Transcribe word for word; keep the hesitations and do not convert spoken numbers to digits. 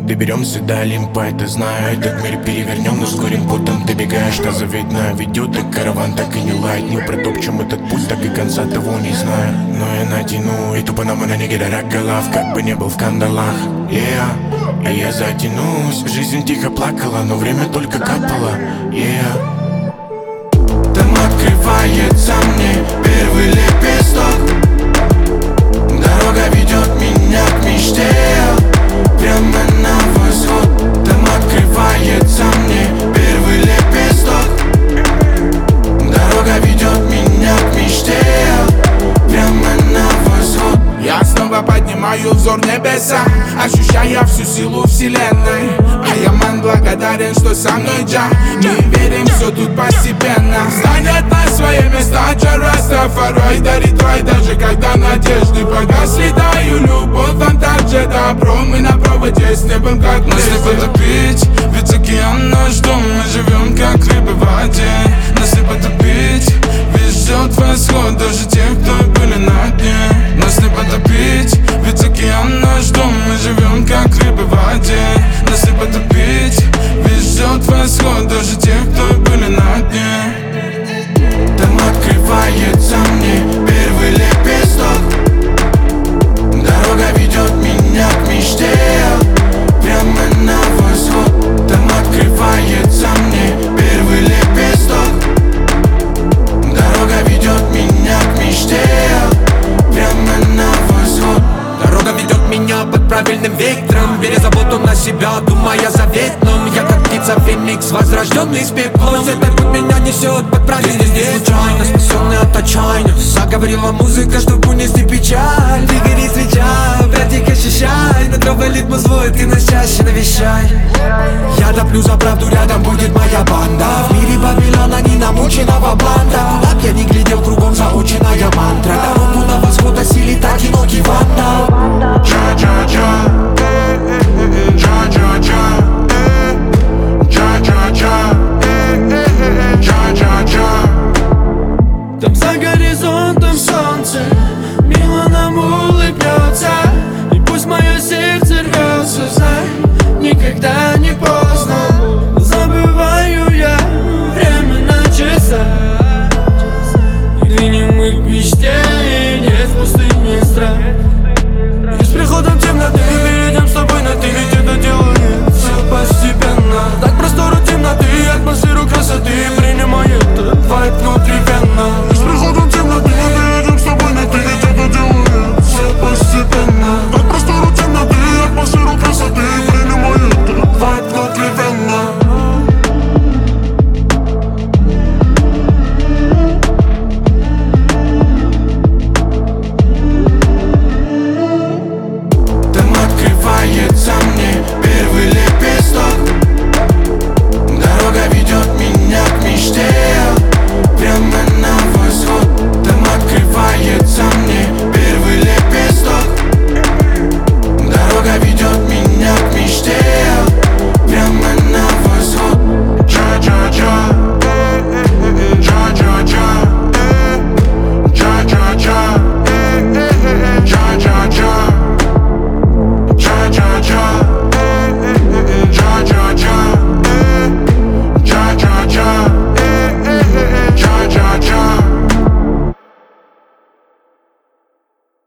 доберемся до Олимпа, это знаю. Этот мир перевернем, но скорым путем добегаешь до заветная. Ведет и караван так и не лает. Не протопчем этот путь, так и конца того не знаю. Но я натяну и тупо на ноги до рак голов, как бы не был в кандалах. Yeah. И я затянусь. Жизнь тихо плакала, но время только капало. Yeah. Там открывается мне первый лепесток. Дорога ведет меня к мечте, прямо на восход. Там открывается мне первый лепесток. Дорога ведет меня к мечте, прямо на восход. Я снова поднимаю взор небеса, ощущая всю силу вселенной. А я, ман, благодарен, что со мной Джа. Мы верим, все тут постепенно станет на свои места. Джа Растафарай дарит рай, даже когда надежды погасли. Даю любовь, вам также добро. Мы на проводе с небом, как нас не потопить, ведь океан наш дом. Мы живем, как рыбы в воде. Нас не потопить, ведь ждет восход даже тех, кто были на дне. Нас не потопить, ведь океан наш дом. Мы живем, как рыбы в воде. Нас не потопить, ведь ждет восход даже тех, кто были на дне. Там открывается мне первый лепесток. Дорога ведет меня к мечте, прямо на восход. Там открывается мне первый лепесток. Дорога ведет меня к мечте, прямо на восход. Дорога ведет меня под правильным ветром, беря заботу на себя, думая о заветном. Я как птица феникс, возрожденный с пеплом. Этот путь меня несет под правильным ветром. Случайно, спасенный от отчаяния, заговорила музыка, чтобы унести печаль. Ты гори свеча, братик, ощущай. Над новой ритм звук, ты нас чаще навещай. Я топлю за правду, рядом будет моя банда. В мире Вавилона не намученного бланда. Куда б я ни глядел, кругом заученная мантра. Дорогу на